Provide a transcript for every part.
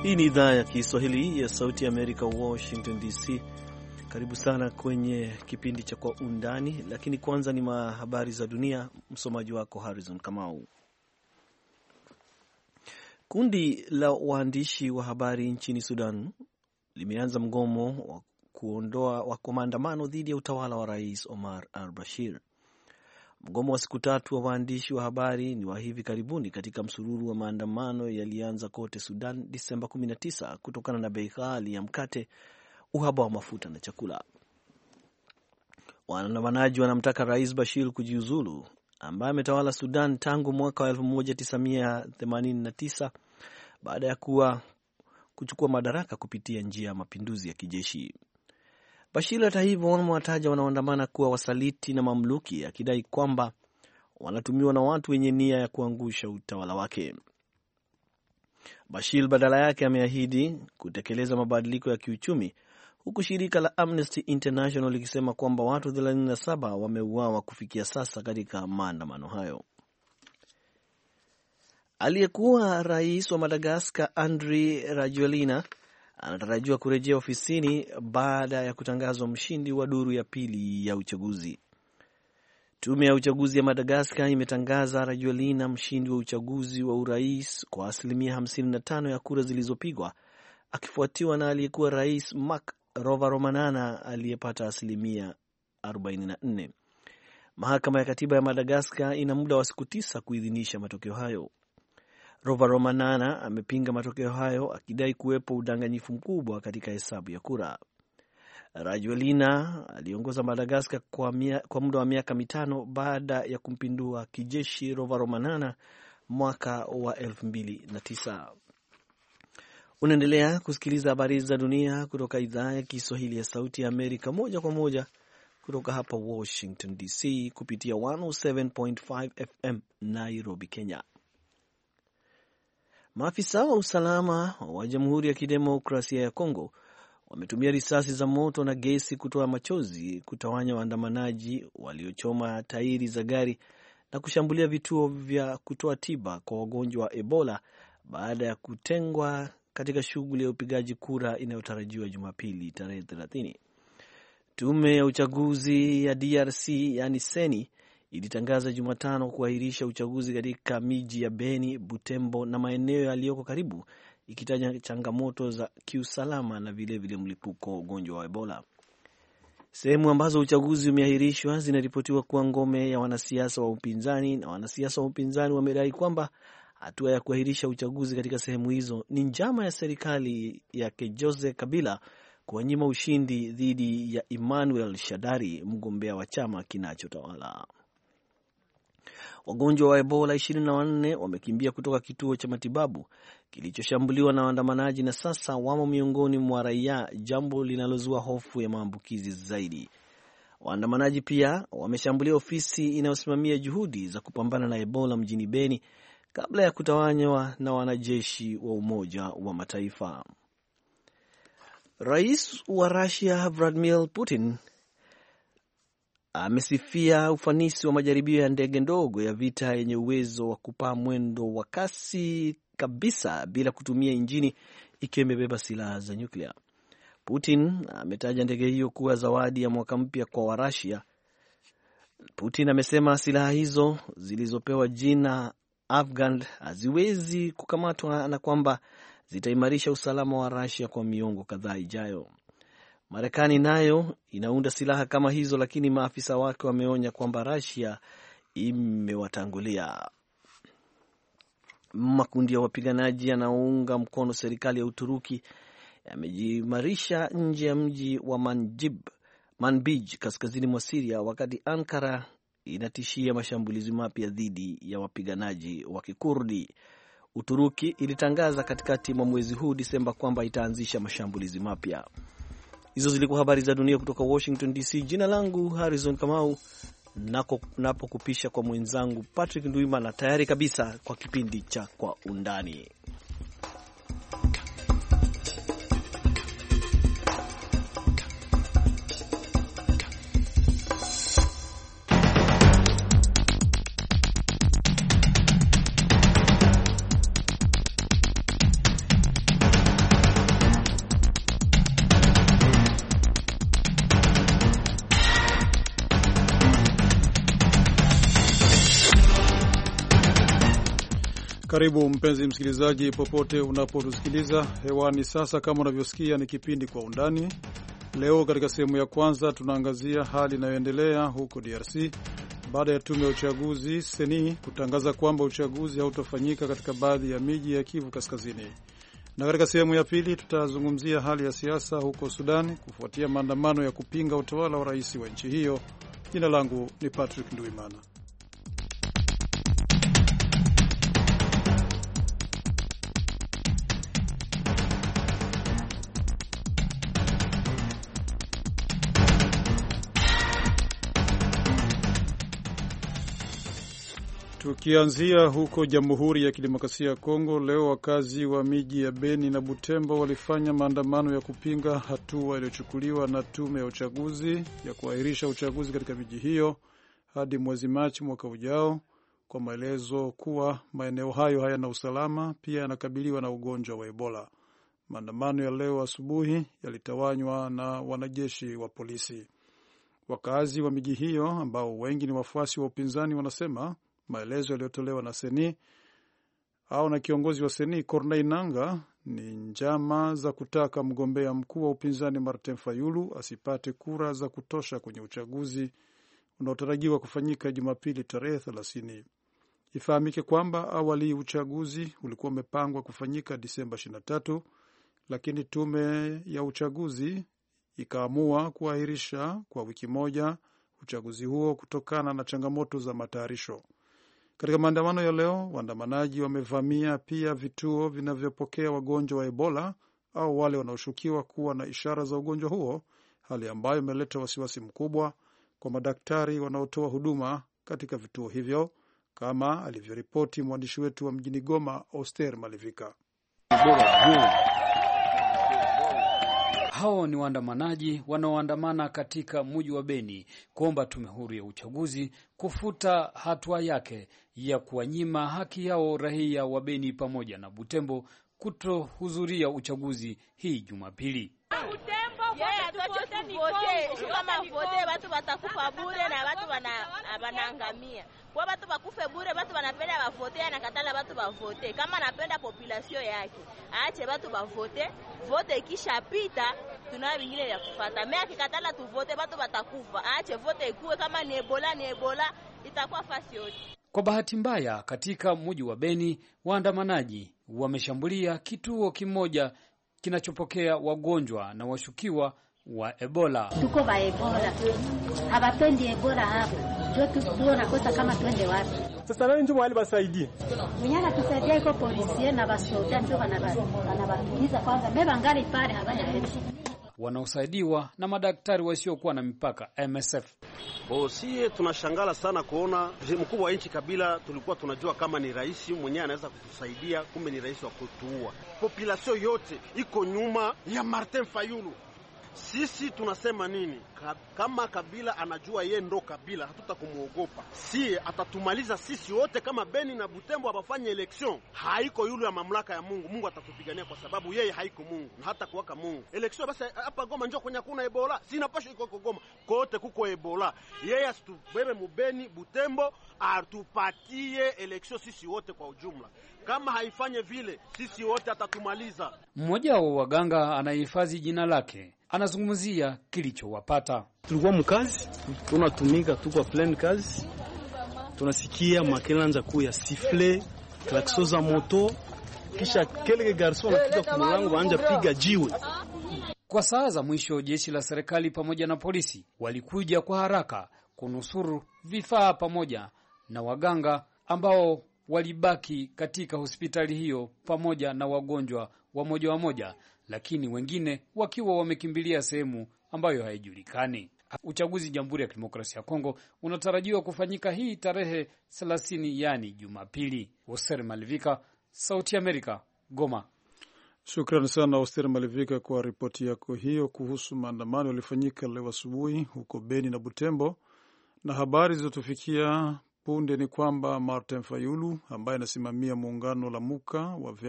Hii ni idhaa ya Kiswahili ya Sauti ya Amerika, Washington DC. Karibu sana kwenye kipindi cha Kwa Undani, lakini kwanza ni habari za dunia. Msomaji wako Harrison Kamau. Kundi la waandishi wa habari nchini Sudan limeanza mgomo wa maandamano dhidi ya utawala wa Rais Omar al-Bashir. Mgomo wa siku tatu wa waandishi wa habari ni wa hivi karibuni katika msururu wa maandamano yalianza kote Sudan Disemba 19 kutokana na bei ghali ya mkate, uhaba wa mafuta na chakula. Waandamanaji wanamtaka Rais Bashir kujiuzulu, ambaye ametawala Sudan tangu mwaka wa 1989 baada ya kuchukua madaraka kupitia njia ya mapinduzi ya kijeshi. Bashir hata hivyo wamewataja wanaoandamana kuwa wasaliti na mamluki, akidai kwamba wanatumiwa na watu wenye nia ya kuangusha utawala wake. Bashir badala yake ameahidi kutekeleza mabadiliko ya kiuchumi, huku shirika la Amnesty International likisema kwamba watu 37 wameuawa kufikia sasa katika maandamano hayo. Aliyekuwa rais wa Madagascar Andry Rajoelina anatarajiwa kurejea ofisini baada ya kutangazwa mshindi wa duru ya pili ya uchaguzi. Tume ya uchaguzi ya Madagascar imetangaza Rajoelina mshindi wa uchaguzi wa urais kwa 55% ya kura zilizopigwa, akifuatiwa na aliyekuwa rais Marc Rovalomanana aliyepata 44%. Mahakama ya katiba ya Madagascar ina muda wa siku 9 kuidhinisha matokeo hayo. Rovalomanana amepinga matokeo hayo akidai kuwepo udanganyifu mkubwa katika hesabu ya kura. Rajoelina aliongoza Madagascar kwa muda wa miaka 5 baada ya kumpindua kijeshi Rovalomanana mwaka wa 2009. Unaendelea kusikiliza habari za dunia kutoka idhaa ya Kiswahili ya Sauti ya Amerika moja kwa moja kutoka hapa Washington DC kupitia 107.5 FM Nairobi, Kenya. Maafisa wa usalama wa Jamhuri ya Kidemokrasia ya Kongo wametumia risasi za moto na gesi kutoa machozi kutawanya waandamanaji waliochoma tairi za gari na kushambulia vituo vya kutoa tiba kwa wagonjwa wa Ebola baada ya kutengwa katika shughuli ya upigaji kura inayotarajiwa Jumapili tarehe 30. Tume ya uchaguzi ya DRC yani Seni ilitangaza Jumatano kuahirisha uchaguzi katika miji ya Beni, Butembo na maeneo yaliyoko karibu, ikitaja changamoto za kiusalama na vile mlipuko wa ugonjwa wa Ebola. Sehemu ambazo uchaguzi umeahirishwa zinaripotiwa kuwa ngome ya wanasiasa wa upinzani, na wanasiasa wa upinzani wamedai kwamba hatua ya kuahirisha uchaguzi katika sehemu hizo ni njama ya serikali yake Jose Kabila kuwanyima ushindi dhidi ya Emmanuel Shadari, mgombea wa chama kinachotawala. Wagonjwa wa Ebola 24 wamekimbia kutoka kituo cha matibabu kilichoshambuliwa na waandamanaji na sasa wamo miongoni mwa raia, jambo linalozua hofu ya maambukizi zaidi. Waandamanaji pia wameshambulia ofisi inayosimamia juhudi za kupambana na Ebola mjini Beni kabla ya kutawanywa na wanajeshi wa Umoja wa Mataifa. Rais wa Russia Vladimir Putin amesifia ufanisi wa majaribio ya ndege ndogo ya vita yenye uwezo wa kupaa mwendo wa kasi kabisa bila kutumia injini, ikiwa imebeba silaha za nyuklia. Putin ametaja ndege hiyo kuwa zawadi ya mwaka mpya kwa Warusia. Putin amesema silaha hizo zilizopewa jina Afghan haziwezi kukamatwa na kwamba zitaimarisha usalama wa Russia kwa miongo kadhaa ijayo. Marekani nayo inaunda silaha kama hizo, lakini maafisa wake wameonya kwamba Russia imewatangulia. Makundi ya wapiganaji yanaounga mkono serikali ya Uturuki yamejimarisha nje ya mji wa Manbij kaskazini mwa Syria, wakati Ankara inatishia mashambulizi mapya dhidi ya wapiganaji wa Kikurdi. Uturuki ilitangaza katikati mwa mwezi huu Disemba kwamba itaanzisha mashambulizi mapya. Hizo zilikuwa habari za dunia kutoka Washington DC. Jina langu Harrison Kamau, napokupisha kwa mwenzangu Patrick Nduimana, tayari kabisa kwa kipindi cha Kwa Undani. Karibu mpenzi msikilizaji, popote unapotusikiliza hewani sasa. Kama unavyosikia, ni kipindi Kwa Undani. Leo katika sehemu ya kwanza tunaangazia hali inayoendelea huko DRC baada ya tume ya uchaguzi seni kutangaza kwamba uchaguzi hautofanyika katika baadhi ya miji ya Kivu Kaskazini. Na katika sehemu ya pili tutazungumzia hali ya siasa huko Sudan kufuatia maandamano ya kupinga utawala wa rais wa nchi hiyo. Jina langu ni Patrick Nduimana. Tukianzia huko Jamhuri ya Kidemokrasia ya Kongo, leo wakazi wa miji ya Beni na Butembo walifanya maandamano ya kupinga hatua iliyochukuliwa na tume ya uchaguzi ya kuahirisha uchaguzi katika miji hiyo hadi mwezi Machi mwaka ujao, kwa maelezo kuwa maeneo hayo hayana usalama, pia yanakabiliwa na ugonjwa wa Ebola. Maandamano ya leo asubuhi yalitawanywa na wanajeshi wa polisi. Wakazi wa miji hiyo ambao wengi ni wafuasi wa upinzani wanasema maelezo yaliyotolewa na seni au na kiongozi wa seni Corneille Nangaa ni njama za kutaka mgombea mkuu wa upinzani Martin Fayulu asipate kura za kutosha kwenye uchaguzi unaotarajiwa kufanyika Jumapili tarehe 30. Ifahamike kwamba awali uchaguzi ulikuwa umepangwa kufanyika Disemba 23, lakini tume ya uchaguzi ikaamua kuahirisha kwa wiki moja uchaguzi huo kutokana na changamoto za matayarisho. Katika maandamano ya leo, waandamanaji wamevamia pia vituo vinavyopokea wagonjwa wa Ebola au wale wanaoshukiwa kuwa na ishara za ugonjwa huo, hali ambayo imeleta wasiwasi mkubwa kwa madaktari wanaotoa huduma katika vituo hivyo, kama alivyoripoti mwandishi wetu wa mjini Goma, Oster Malivika. Hao ni waandamanaji wanaoandamana katika mji wa Beni kuomba tume huru ya uchaguzi kufuta hatua yake ya kuwanyima haki yao raia wa Beni pamoja na Butembo kutohudhuria uchaguzi hii Jumapili. Watu watakufa bure na watu wanaangamia. Kwa watu wakufe bure, watu wanapenda wavote na katala watu wavote. Kama anapenda population yake, aache watu wavote. Vote ikishapita tunao vingine vya kufuata. Mimi akikatala tu vote watu watakufa. Aache vote ikuwe, kama ni Ebola itakuwa fasi yote. Kwa bahati mbaya, katika mji wa Beni waandamanaji wameshambulia kituo kimoja kinachopokea wagonjwa na washukiwa wa Ebola. Tuko ba Ebola. Hawapendi Ebola hapo. Ndio nakosa kama twende wapi. Sasa nani ndio wale basaidie? Mnyana tusaidia iko polisi na basoda ndio wanabatuliza kwanza. Meba ngali pale habaya hetu. Wanaosaidiwa na madaktari wasiokuwa na mipaka MSF. Sie tunashangala sana kuona mkuu wa nchi Kabila, tulikuwa tunajua kama ni rais mwenyewe anaweza kutusaidia, kumbe ni rais wa kutuua. Population yote iko nyuma ya Martin Fayulu. Sisi tunasema nini? Kama Kabila anajua yeye ndo Kabila, hatutakumuogopa. Si atatumaliza sisi wote. Kama Beni na Butembo abafanye election, haiko yule ya mamlaka ya Mungu. Mungu atatupigania kwa sababu yeye haiko Mungu na hata kuwaka Mungu. Election basi hapa Goma njoo kwenye kuna Ebola. Sina pasho iko Goma. Kote kuko Ebola. Yeye asitubebe mubeni Butembo, atupatie election sisi wote kwa ujumla. Kama haifanye vile, sisi wote atatumaliza. Mmoja wa waganga anahifadhi jina lake anazungumzia kilichowapata. Tulikuwa mkazi, tunatumika, tuko plan kazi. Tunasikia makelanza kuu ya sifle, klakso za moto, kisha kelele garson anafika kwa mlango anja piga jiwe. Kwa saa za mwisho, jeshi la serikali pamoja na polisi walikuja kwa haraka kunusuru vifaa pamoja na waganga ambao walibaki katika hospitali hiyo pamoja na wagonjwa wa moja, lakini wengine wakiwa wamekimbilia sehemu ambayo haijulikani. Uchaguzi Jamhuri ya Kidemokrasia ya Kongo unatarajiwa kufanyika hii tarehe 30, yani Jumapili. Oster Malivika, Sauti ya Amerika, Goma. Shukrani sana Oster Malivika kwa ripoti yako hiyo kuhusu maandamano yaliyofanyika leo asubuhi huko Beni na Butembo. Na habari zilizotufikia punde ni kwamba Martin Fayulu ambaye anasimamia muungano la Muka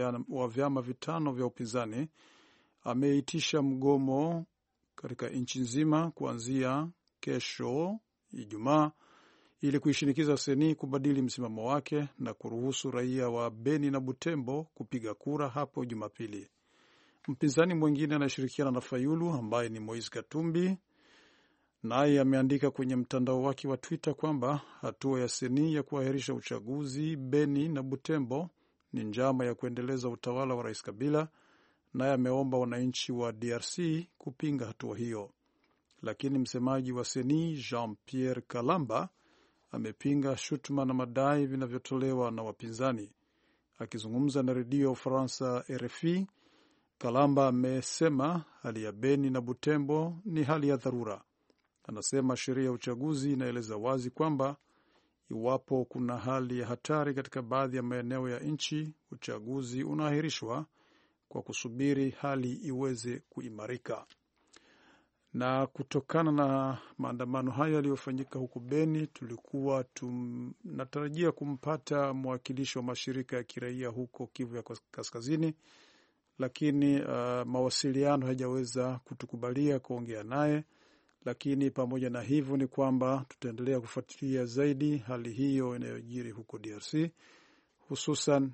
wa vyama vitano vya upinzani ameitisha mgomo katika nchi nzima kuanzia kesho Ijumaa ili kuishinikiza Seni kubadili msimamo wake na kuruhusu raia wa Beni na Butembo kupiga kura hapo Jumapili. Mpinzani mwingine anayeshirikiana na Fayulu ambaye ni Moise Katumbi naye ameandika kwenye mtandao wake wa Twitter kwamba hatua ya Seni ya kuahirisha uchaguzi Beni na Butembo ni njama ya kuendeleza utawala wa Rais Kabila, naye ameomba wananchi wa DRC kupinga hatua hiyo. Lakini msemaji wa Seni Jean-Pierre Kalamba amepinga shutuma na madai vinavyotolewa na wapinzani. Akizungumza na redio ya Ufaransa RFI, Kalamba amesema hali ya Beni na Butembo ni hali ya dharura. Anasema sheria ya uchaguzi inaeleza wazi kwamba iwapo kuna hali ya hatari katika baadhi ya maeneo ya nchi, uchaguzi unaahirishwa kwa kusubiri hali iweze kuimarika. Na kutokana na maandamano hayo yaliyofanyika huko Beni, tulikuwa tunatarajia kumpata mwakilishi wa mashirika ya kiraia huko Kivu ya Kaskazini, lakini mawasiliano hayajaweza kutukubalia kuongea naye. Lakini pamoja na hivyo ni kwamba tutaendelea kufuatilia zaidi hali hiyo inayojiri huko DRC, hususan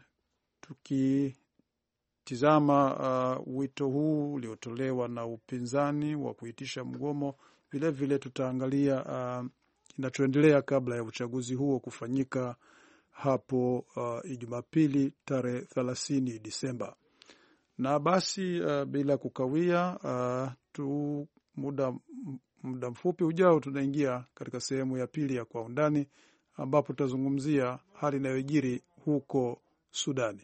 tukitizama wito huu uliotolewa na upinzani wa kuitisha mgomo. Vile tutaangalia kinachoendelea kabla ya uchaguzi huo kufanyika hapo Jumapili tarehe 30 Disemba. Na basi bila kukawia, muda mfupi ujao tunaingia katika sehemu ya pili ya Kwa Undani, ambapo tutazungumzia hali inayojiri huko Sudani.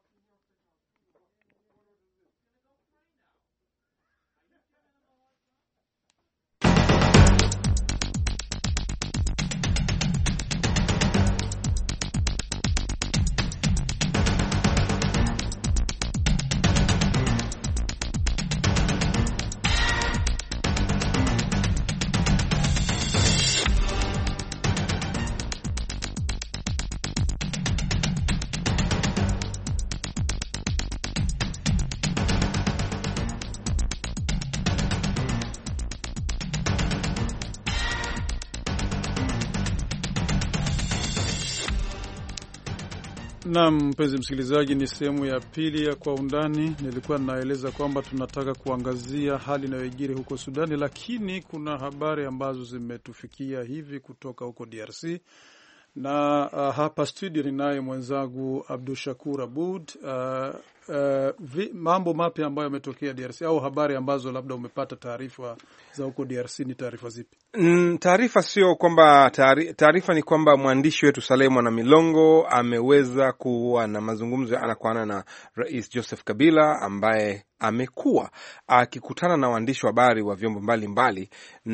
Naam, mpenzi msikilizaji, ni sehemu ya pili ya Kwa Undani. Nilikuwa ninaeleza kwamba tunataka kuangazia hali inayojiri huko Sudani, lakini kuna habari ambazo zimetufikia hivi kutoka huko DRC. Na hapa studio ninaye mwenzangu Abdul Shakur Abud. Mambo mapya ambayo yametokea DRC au habari ambazo labda umepata taarifa za huko DRC ni taarifa zipi? Taarifa sio kwamba taarifa ni kwamba mwandishi wetu Saleh Mwana Milongo ameweza kuwa na mazungumzo ana kwa ana na Rais Joseph Kabila, ambaye amekuwa akikutana na waandishi wa habari wa vyombo mbalimbali,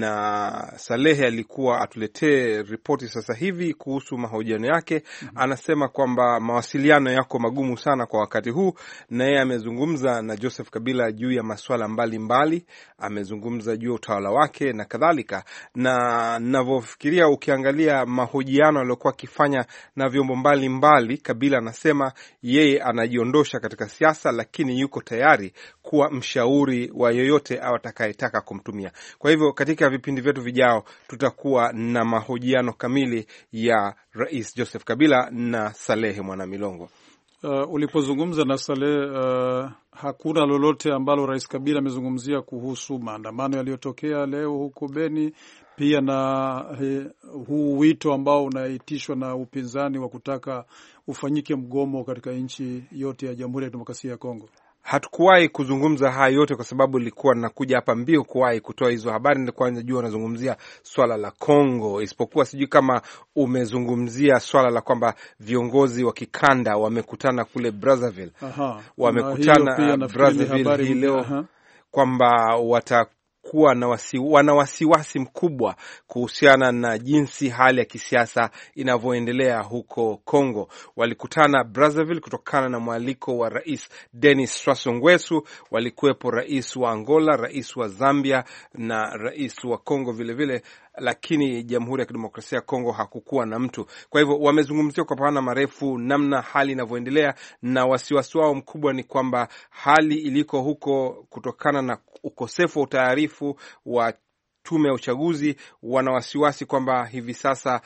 na Saleh alikuwa atuletee ripoti sasa hivi kuhusu mahojiano yake. Anasema kwamba mawasiliano yako magumu sana kwa wakati huu, na yeye amezungumza na Joseph Kabila juu ya masuala mbalimbali, amezungumza juu ya utawala wake na kadhalika. Na ninavyofikiria, ukiangalia mahojiano aliyokuwa akifanya na vyombo mbalimbali, Kabila anasema yeye anajiondosha katika siasa, lakini yuko tayari kuwa mshauri wa yoyote au atakayetaka kumtumia. Kwa hivyo katika vipindi vyetu vijao tutakuwa na mahojiano kamili ya Rais Joseph Kabila na Saleh Mwana Milongo. Ulipozungumza na Saleh, hakuna lolote ambalo Rais Kabila amezungumzia kuhusu maandamano yaliyotokea leo huko Beni, pia na huu wito ambao unaitishwa na upinzani wa kutaka ufanyike mgomo katika nchi yote ya Jamhuri ya Demokrasia ya Kongo? Hatukuwahi kuzungumza haya yote kwa sababu nilikuwa nakuja hapa mbio kuwahi kutoa hizo habari. Nilikuwa najua wanazungumzia swala la Kongo, isipokuwa sijui kama umezungumzia swala la kwamba viongozi wa kikanda wamekutana kule Brazzaville. Wamekutana Brazzaville hii leo kwamba watakuwa wana wasiwasi mkubwa kuhusiana na jinsi hali ya kisiasa inavyoendelea huko Kongo. Walikutana Brazzaville kutokana na mwaliko wa Rais Denis Sassou Nguesso. Walikuwepo rais wa Angola, rais wa Zambia na rais wa Kongo vile vile, lakini Jamhuri ya Kidemokrasia ya Kongo hakukuwa na mtu. Kwa hivyo wamezungumzia kwa mapana marefu namna hali inavyoendelea, na wasiwasi wao mkubwa ni kwamba hali iliko huko kutokana na ukosefu wa utayarifu wa tume ya uchaguzi, wana wasiwasi kwamba hivi sasa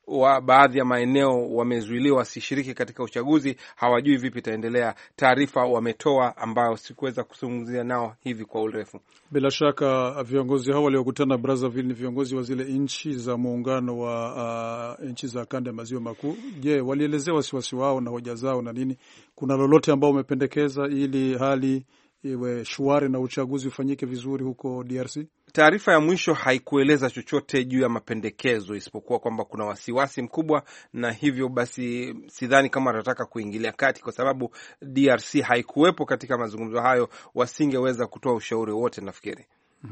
wa baadhi ya maeneo wamezuiliwa wasishiriki katika uchaguzi, hawajui vipi itaendelea. Taarifa wametoa ambayo sikuweza kuzungumzia nao hivi kwa urefu. Bila shaka viongozi hao waliokutana Brazzaville ni viongozi wa zile nchi za muungano wa nchi za kanda ya maziwa makuu. Je, walielezea wasiwasi wao na hoja zao na nini? Kuna lolote ambao umependekeza ili hali iwe shwari na uchaguzi ufanyike vizuri huko DRC? Taarifa ya mwisho haikueleza chochote juu ya mapendekezo isipokuwa kwamba kuna wasiwasi mkubwa, na hivyo basi sidhani kama watataka kuingilia kati, kwa sababu DRC haikuwepo katika mazungumzo hayo, wasingeweza kutoa ushauri wote nafikiri.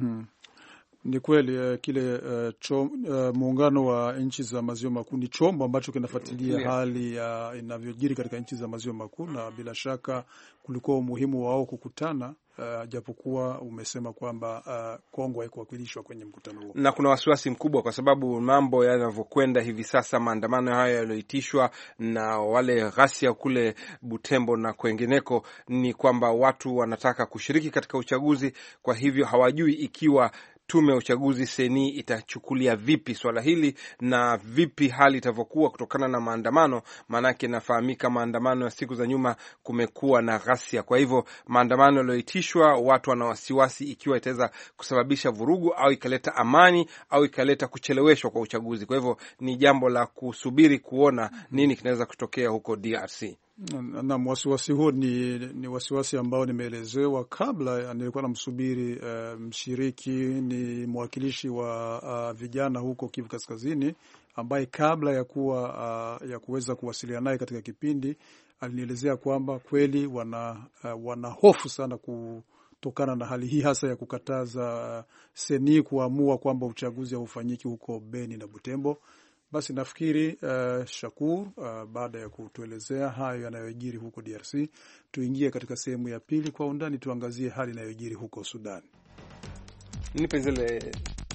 Ni kweli kile muungano wa nchi za maziwa makuu ni chombo ambacho kinafuatilia hali inavyojiri katika nchi za maziwa makuu, na bila shaka kulikuwa umuhimu wao kukutana, japokuwa umesema kwamba Kongo haikuwakilishwa kwenye mkutano huo. Na kuna wasiwasi mkubwa kwa sababu mambo yanavyokwenda hivi sasa, maandamano hayo yaliyoitishwa na wale ghasia kule Butembo na kwengineko, ni kwamba watu wanataka kushiriki katika uchaguzi. Kwa hivyo hawajui ikiwa tume ya uchaguzi seni itachukulia vipi swala hili na vipi hali itavyokuwa kutokana na maandamano, maanake nafahamika maandamano ya siku za nyuma kumekuwa na ghasia. Kwa hivyo maandamano yaliyoitishwa, watu wana wasiwasi ikiwa itaweza kusababisha vurugu au ikaleta amani au ikaleta kucheleweshwa kwa uchaguzi. Kwa hivyo ni jambo la kusubiri kuona nini kinaweza kutokea huko DRC. Na wasiwasi huo ni wasiwasi ambao nimeelezewa kabla. Nilikuwa namsubiri mshiriki, ni mwakilishi wa vijana huko Kivu Kaskazini, ambaye kabla ya kuweza kuwasiliana naye katika kipindi alinielezea kwamba kweli wana hofu sana kutokana na hali hii, hasa ya kukataza seni kuamua kwamba uchaguzi haufanyiki huko Beni na Butembo. Basi nafikiri Shakur, baada ya kutuelezea hayo yanayojiri huko DRC, tuingie katika sehemu ya pili kwa undani, tuangazie hali inayojiri huko Sudan. Nipe zile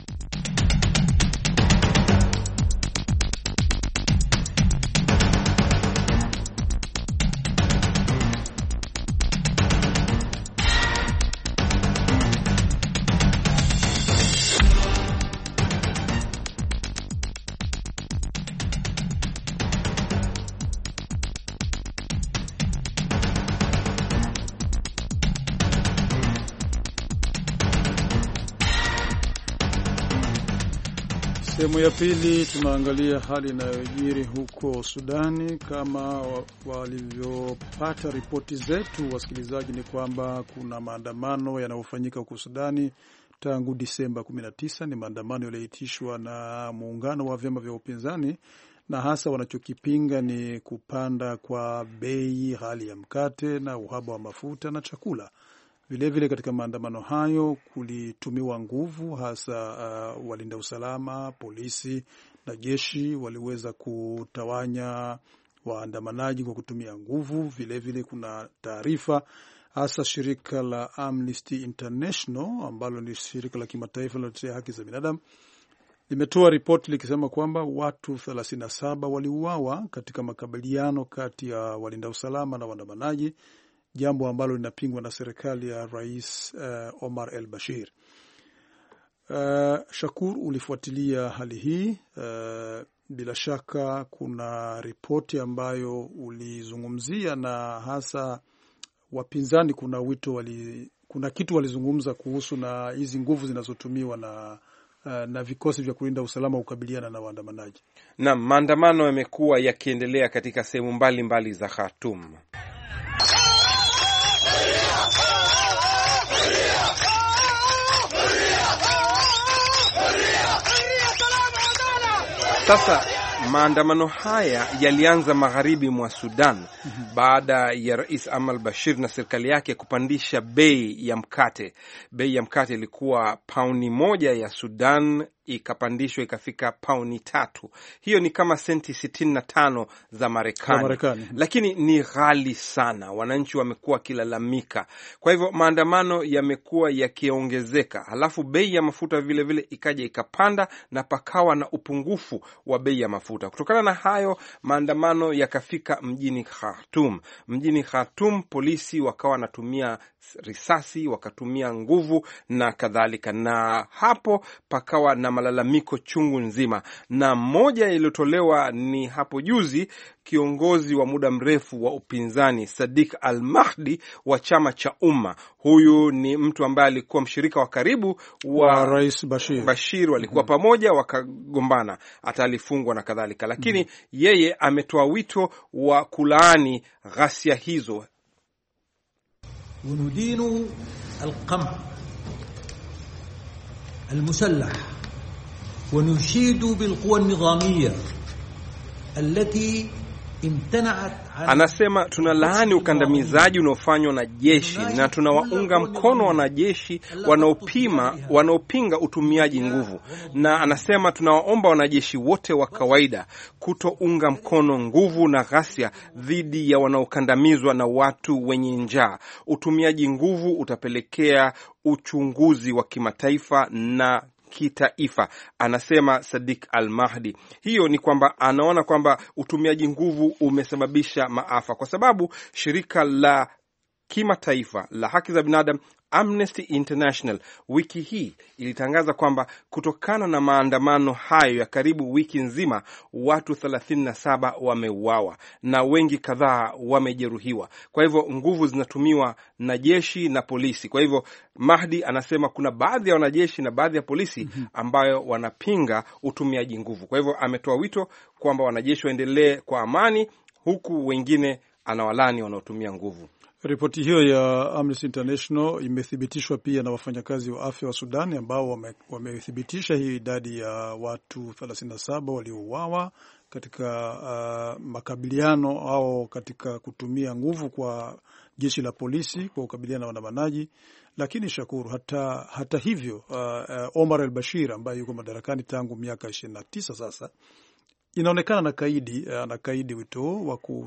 Sehemu ya pili tunaangalia hali inayojiri huko Sudani. Kama walivyopata ripoti zetu wasikilizaji, ni kwamba kuna maandamano yanayofanyika huko Sudani tangu Disemba 19. Ni maandamano yaliyoitishwa na muungano wa vyama vya upinzani, na hasa wanachokipinga ni kupanda kwa bei, hali ya mkate na uhaba wa mafuta na chakula. Vilevile katika maandamano hayo kulitumiwa nguvu, hasa walinda usalama, polisi na jeshi waliweza kutawanya waandamanaji kwa kutumia nguvu. Vilevile kuna taarifa, hasa shirika la Amnesty International ambalo ni shirika la kimataifa linalotetea haki za binadamu limetoa ripoti likisema kwamba watu 37 waliuawa katika makabiliano kati ya walinda usalama na waandamanaji, jambo ambalo linapingwa na serikali ya Rais Omar el-Bashir. Shakur, ulifuatilia hali hii. Bila shaka kuna ripoti ambayo ulizungumzia, na hasa wapinzani kuna kitu walizungumza kuhusu na hizi nguvu zinazotumiwa na vikosi vya kulinda usalama kukabiliana na waandamanaji. Naam, maandamano yamekuwa yakiendelea katika sehemu mbalimbali za Khartoum. Sasa maandamano haya yalianza magharibi mwa Sudan baada ya Rais Omar Bashir na serikali yake kupandisha bei ya mkate. Bei ya mkate ilikuwa pauni 1 ya Sudan ikapandishwa ikafika pauni 3. Hiyo ni kama senti 65 za Marekani. Lakini ni ghali sana. Wananchi wamekuwa wakilalamika. Kwa hivyo maandamano yamekuwa yakiongezeka. Halafu bei ya mafuta vile vile ikaja ikapanda, na pakawa na upungufu wa bei ya mafuta. Kutokana na hayo maandamano yakafika mjini Khartoum. Mjini Khartoum polisi wakawa wanatumia risasi, wakatumia nguvu na kadhalika, na hapo pakawa na malalamiko chungu nzima, na moja iliyotolewa ni hapo juzi kiongozi wa muda mrefu wa upinzani Sadiq Al-Mahdi wa chama cha Umma. Huyu ni mtu ambaye alikuwa mshirika wa karibu wa Rais Bashir. Walikuwa pamoja wakagombana, hata alifungwa na kadhalika, lakini yeye ametoa wito wa kulaani ghasia hizo. وندين القمع المسلح ونشيد بالقوى النظامية التي Anasema tunalaani ukandamizaji unaofanywa na jeshi na tunawaunga mkono wanajeshi wanaopinga utumiaji nguvu, na anasema tunawaomba wanajeshi wote wa kawaida kutounga mkono nguvu na ghasia dhidi ya wanaokandamizwa na watu wenye njaa. Utumiaji nguvu utapelekea uchunguzi wa kimataifa na kitaifa, anasema Sadiq Al-Mahdi. Hiyo ni kwamba anaona kwamba utumiaji nguvu umesababisha maafa, kwa sababu shirika la kimataifa la haki za binadamu Amnesty International wiki hii ilitangaza kwamba kutokana na maandamano hayo ya karibu wiki nzima, watu 37 wameuawa na wengi kadhaa wamejeruhiwa. Kwa hivyo nguvu zinatumiwa na jeshi na polisi. Kwa hivyo Mahdi anasema kuna baadhi ya wanajeshi na baadhi ya polisi ambayo wanapinga utumiaji nguvu. Kwa hivyo ametoa wito kwamba wanajeshi waendelee kwa amani, huku wengine anawalani wanaotumia nguvu. Ripoti hiyo ya Amnesty International imethibitishwa pia na wafanyakazi wa afya wa Sudan ambao wamethibitisha hii idadi ya watu 37 waliouawa katika makabiliano au katika kutumia nguvu kwa jeshi la polisi kwa kukabiliana na waandamanaji. Lakini Shakuru, hata hivyo Omar al-Bashir ambaye yuko madarakani tangu miaka 29 sasa, inaonekana anakaidi wito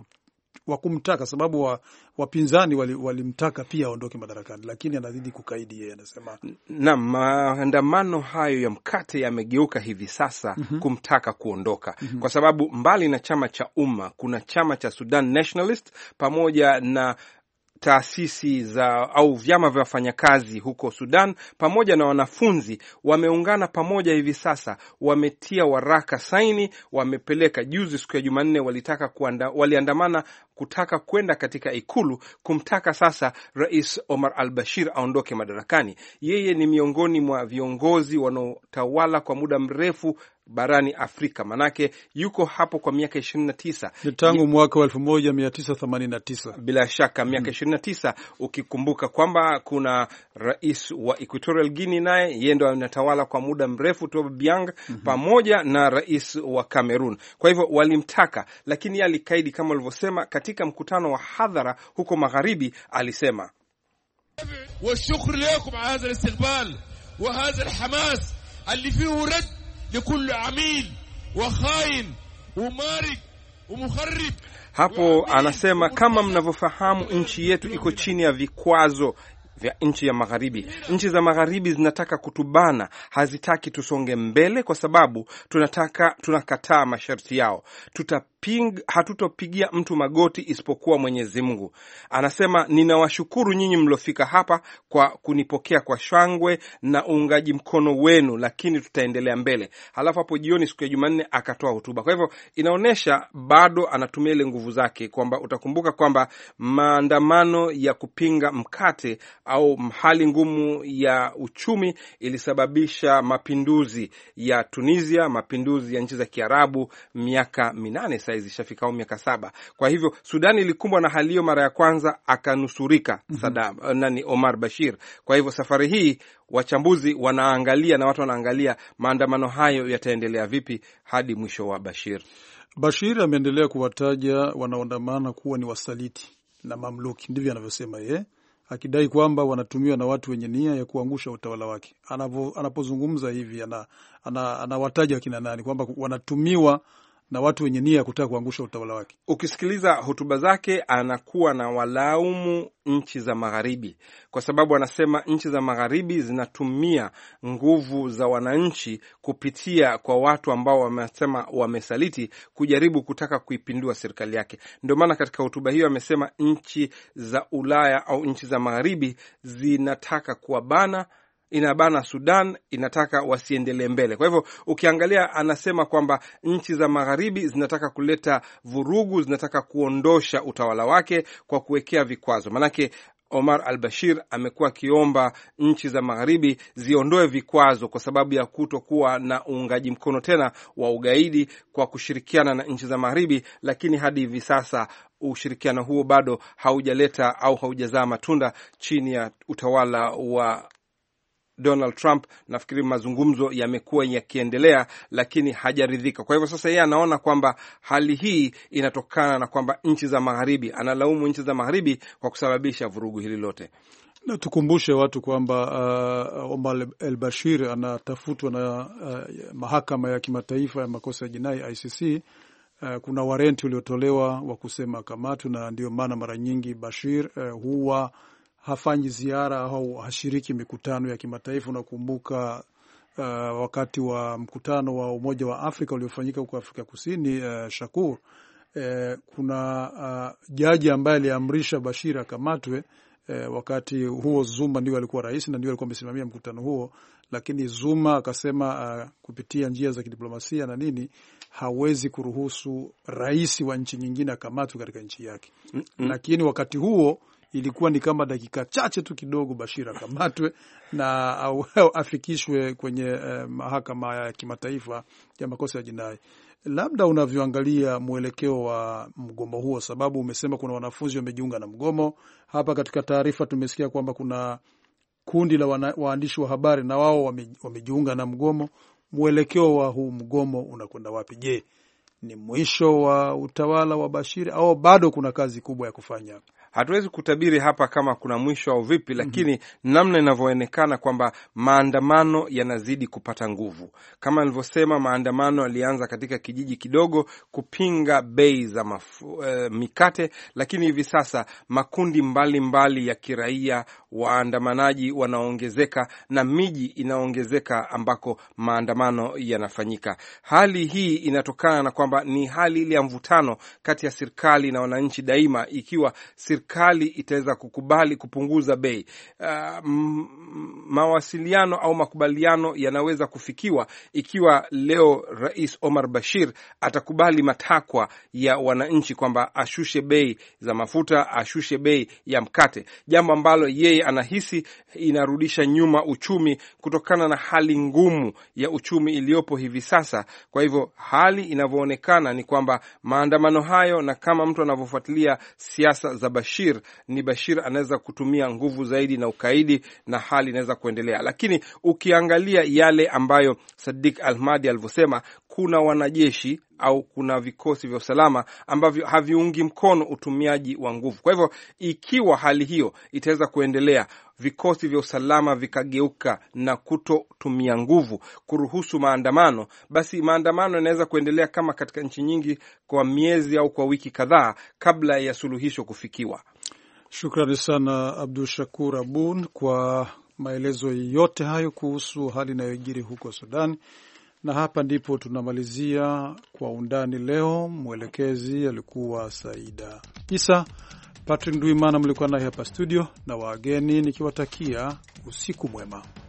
wa kumtaka, sababu wapinzani walimtaka pia aondoke madarakani, lakini anazidi kukaidi yeye. Anasema maandamano hayo ya mkate yamegeuka hivi sasa kumtaka kuondoka, kwa sababu mbali na chama cha Umma kuna chama cha Sudan Nationalist pamoja na taasisi za au vyama vya wafanyakazi huko Sudan pamoja na wanafunzi wameungana pamoja hivi sasa, wametia waraka saini, wamepeleka juzi siku ya Jumanne, waliandamana kutaka kwenda katika ikulu kumtaka sasa Rais Omar al-Bashir aondoke madarakani. Yeye ni miongoni mwa viongozi wanaotawala kwa muda mrefu barani Afrika, manake yuko hapo kwa miaka 29. Ni tangu mwaka wa 1989. Bila shaka miaka 29, ukikumbuka kwamba kuna rais wa Equatorial Guinea naye yeye ndo anatawala kwa muda mrefu, Tobo Biang, pamoja na rais wa Cameroon. Kwa hivyo walimtaka, lakini yeye alikaidi kama walivyosema katika mkutano wa hadhara huko magharibi. Alisema wa shukr lakum ala hadha al-istiqbal wa hadha al-hamas alli fihi rad likulli amil wa khain wa marik wa mukharrib. Hapo anasema kama mnavyofahamu, nchi yetu iko chini ya vikwazo vya nchi ya magharibi. Nchi za magharibi zinataka kutubana, hazitaki tusonge mbele kwa sababu tunakataa masharti yao. Hatutopigia mtu magoti isipokuwa Mwenyezi Mungu. Anasema ninawashukuru nyinyi mlofika hapa kwa kunipokea kwa shangwe na uungaji mkono wenu, lakini tutaendelea mbele. Halafu hapo jioni siku ya Jumanne akatoa hotuba. Kwa hivyo inaonesha bado anatumia ile nguvu zake, kwamba utakumbuka kwamba maandamano ya kupinga mkate au hali ngumu ya uchumi ilisababisha mapinduzi ya Tunisia, mapinduzi ya nchi za Kiarabu miaka 8 sasa ishafika au miaka 7. Kwa hivyo Sudan ilikumbwa na hali hiyo mara ya kwanza, akanusurika Omar Bashir. Kwa hivyo safari hii wachambuzi wanaangalia na watu wanaangalia maandamano hayo yataendelea vipi hadi mwisho wa Bashir. Bashir ameendelea kuwataja wanaoandamana kuwa ni wasaliti na mamluki, ndivyo anavyosema yeye, akidai kwamba wanatumiwa na watu wenye nia ya kuangusha utawala wake. Anapozungumza hivi anawataja wakina nani, kwamba wanatumiwa na watu wenye nia ya kutaka kuangusha utawala wake. Ukisikiliza hotuba zake anakuwa na walaumu nchi za magharibi, kwa sababu anasema nchi za magharibi zinatumia nguvu za wananchi kupitia kwa watu ambao wamesema wamesaliti kujaribu kutaka kuipindua serikali yake. Ndio maana katika hotuba hiyo amesema nchi za Ulaya au nchi za magharibi zinataka kuwabana inabana Sudan, inataka wasiendelee mbele. Kwa hivyo ukiangalia, anasema kwamba nchi za magharibi zinataka kuleta vurugu, zinataka kuondosha utawala wake kwa kuwekea vikwazo. Manake Omar al-Bashir amekuwa akiomba nchi za magharibi ziondoe vikwazo kwa sababu ya kutokuwa na uungaji mkono tena wa ugaidi kwa kushirikiana na nchi za magharibi, lakini hadi hivi sasa ushirikiano huo bado haujaleta au haujazaa matunda chini ya utawala wa Donald Trump. Nafikiri mazungumzo yamekuwa yakiendelea, lakini hajaridhika. Kwa hivyo sasa yeye anaona kwamba hali hii inatokana na kwamba nchi za magharibi, analaumu nchi za magharibi kwa kusababisha vurugu hili lote. Na tukumbushe watu kwamba Omar al-Bashir anatafutwa na mahakama ya kimataifa ya makosa ya jinai ICC. Kuna warenti uliotolewa wa kusema kamatu, na ndio maana mara nyingi Bashir huwa hafanyi ziara au hashiriki mikutano ya kimataifa. Unakumbuka wakati wa mkutano wa Umoja wa Afrika uliofanyika huko Afrika Kusini, Shakur, kuna jaji ambaye aliamrisha Bashir akamatwe. Wakati huo Zuma ndio alikuwa rais na ndio alikuwa amesimamia mkutano huo, lakini Zuma akasema kupitia njia za kidiplomasia na nini hawezi kuruhusu rais wa nchi nyingine akamatwe katika nchi yake. Lakini wakati huo ilikuwa ni kama dakika chache tu kidogo Bashir akamatwe na afikishwe kwenye mahakama ya kimataifa ya makosa ya jinai. Labda unavyoangalia mwelekeo wa mgomo huo, sababu umesema kuna wanafunzi wamejiunga na mgomo. Hapa katika taarifa tumesikia kwamba kuna kundi la waandishi wa habari na wao wamejiunga na mgomo. Mwelekeo wa huu mgomo unakwenda wapi? Je, ni mwisho wa utawala wa Bashir au bado kuna kazi kubwa ya kufanya? Hatuwezi kutabiri hapa kama kuna mwisho au vipi, lakini namna inavyoonekana kwamba maandamano yanazidi kupata nguvu. Kama nilivyosema, maandamano yalianza katika kijiji kidogo kupinga bei za mikate, lakini hivi sasa makundi mbali ya kiraia, waandamanaji wanaongezeka na miji inaongezeka ambako maandamano yanafanyika. Hali hii inatokana na kwamba ni hali ile ya mvutano kati ya serikali na wananchi daima. Ikiwa serikali itaweza kukubali kupunguza bei, mawasiliano au makubaliano yanaweza kufikiwa ikiwa leo Rais Omar Bashir atakubali matakwa ya wananchi kwamba ashushe bei za mafuta, ashushe bei ya mkate, jambo ambalo yeye anahisi inarudisha nyuma uchumi kutokana na hali ngumu ya uchumi iliyopo hivi sasa. Kwa hivyo hali inavyoonekana ni kwamba maandamano hayo, na kama mtu anavyofuatilia siasa za Bashir, ni Bashir anaweza kutumia nguvu zaidi na ukaidi na hali inaweza kuendelea. Lakini ukiangalia yale ambayo Sadiq Al-Mahdi alivyosema, kuna wanajeshi au kuna vikosi vya usalama ambavyo haviungi mkono utumiaji wa nguvu. Kwa hivyo ikiwa hali hiyo itaweza kuendelea, vikosi vya usalama vikageuka na kutotumia nguvu kuruhusu maandamano, basi maandamano yanaweza kuendelea kama katika nchi nyingi kwa miezi au kwa wiki kadhaa kabla ya suluhisho kufikiwa. Shukrani sana Abdul Shakur Abun kwa maelezo yote hayo kuhusu hali inayojiri huko Sudan. Na hapa ndipo tunamalizia Kwa Undani leo. Mwelekezi alikuwa Saida Isa. Patrick Ndwimana mlikuwa naye hapa studio, na wageni nikiwatakia usiku mwema.